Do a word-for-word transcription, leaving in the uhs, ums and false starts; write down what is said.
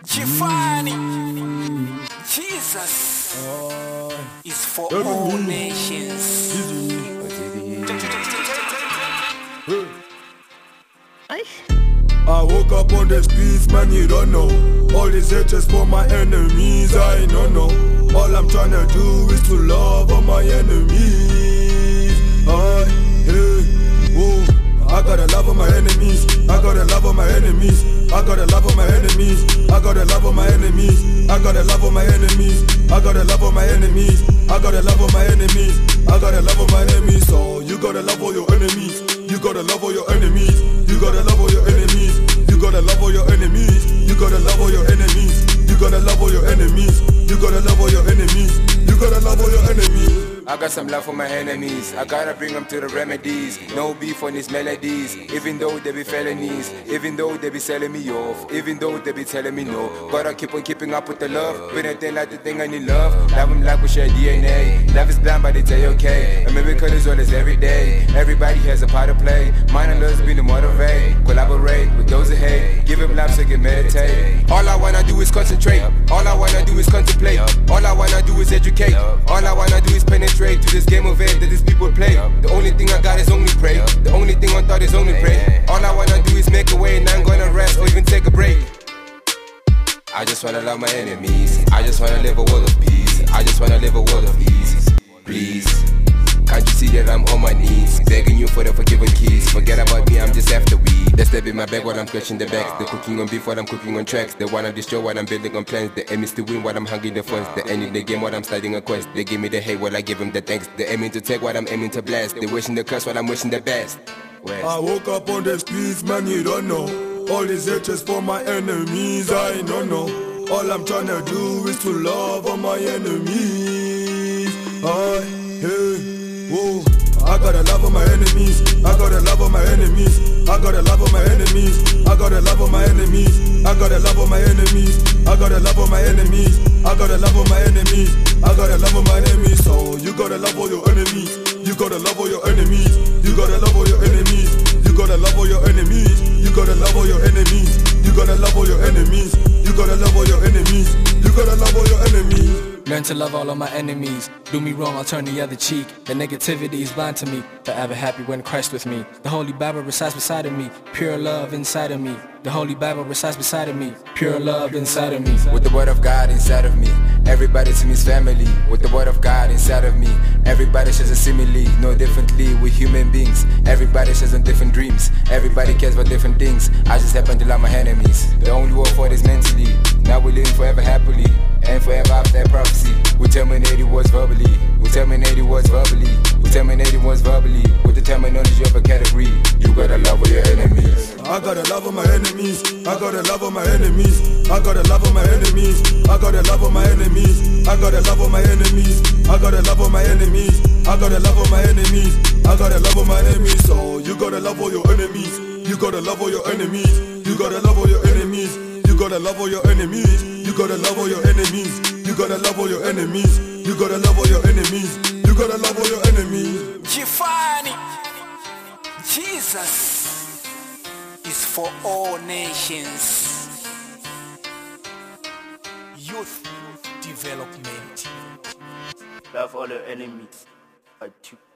Jifani, Jesus is for all nations. I woke up on the streets, man, you don't know. All these haters for my enemies, I don't know. All I'm trying to do is to love all my enemies. I, hey, whoa. I gotta love all my enemies. I gotta love all my enemies. I gotta love all my enemies. I gotta love all my enemies. I gotta love all my enemies. I gotta love all my enemies. I gotta love all my enemies. I gotta love all my enemies. So you gotta love all your enemies. You gotta love all your enemies. You gotta love all your enemies. You gotta love all your enemies. You gotta love all your enemies. You gotta love all your enemies. You gotta love all your enemies. You gotta love all your enemies. I got some love for my enemies. I gotta bring them to the remedies. No beef on these melodies. Even though they be felonies. Even though they be selling me off. Even though they be telling me no. Gotta keep on keeping up with the love. When I think like the thing I need love. Love them like we share D N A. Love is blind but they tell you okay. A miracle is always every day. Everybody has a part to play. Mine and love's been to motivate. Collaborate with those that hate. Give them love so they can meditate. All I wanna do is concentrate. All I wanna do is contemplate. All I wanna do is educate. All I wanna do is penetrate to this game of hate that these people play. The only thing I got is only pray. The only thing on thought is only pray. All I wanna do is make a way and I ain't gonna rest or even take a break. I just wanna love my enemies. I just wanna live a world of peace. I just wanna live a world of ease. Please, can't you see that I'm on my knees, begging you for the forgiven keys? Forget about me, I'm just after weed. They step in my bag while I'm scratching the backs. They're cooking on beef while I'm cooking on tracks. They wanna destroy what I'm building on plans. They aiming to win while I'm hungry the funds. They ending the game while I'm starting a quest. They give me the hate while I give them the thanks. They aiming to take what I'm aiming to blast. They wishing the curse while I'm wishing the best. West. I woke up on the streets, man, you don't know. All these haters for my enemies, I don't know. All I'm trying to do is to love all my enemies. I, hey, whoa. I gotta love all my enemies. I gotta love all my enemies. I gotta love all my enemies. I gotta love all my enemies. I gotta love all my enemies. I gotta love all my enemies. I gotta love all my enemies. I gotta love all my enemies. So you gotta love all your enemies. You gotta love all your enemies. You gotta love all your enemies. You gotta love all your enemies. You gotta love all your enemies. You gotta love all your enemies. You gotta love all your enemies. You gotta love all your enemies. Learn to love all of my enemies. Do me wrong, I'll turn the other cheek. The negativity is blind to me. Forever happy when Christ with me. The Holy Bible resides beside of me. Pure love inside of me. The Holy Bible resides beside of me. Pure love inside of me. With the word of God inside of me. Everybody to me is family. With the word of God inside of me. Everybody shares a simile. No differently with human beings. Everybody shares on different dreams. Everybody cares about different things. I just happen to love my enemies. The only war for it is mentally. Now we're living forever happily. And forever after that prophecy. We terminated wars verbally. We terminated wars verbally. We terminated wars verbally. With the terminology of a category. You gotta love all your enemies. I gotta love all my enemies. I gotta love all my enemies. I gotta love all my enemies. I gotta love all my enemies. I gotta love all my enemies. I gotta love all my enemies. I gotta love all my enemies. I gotta love all my enemies. So you gotta love all your enemies. You gotta love all your enemies. You gotta love all your enemies. You gotta love all your enemies. You gotta love all your enemies. You gotta love all your enemies. You gotta love all your enemies. You gotta love all your enemies. Jifani, Jesus is for all nations. Youth development. Love all your enemies. I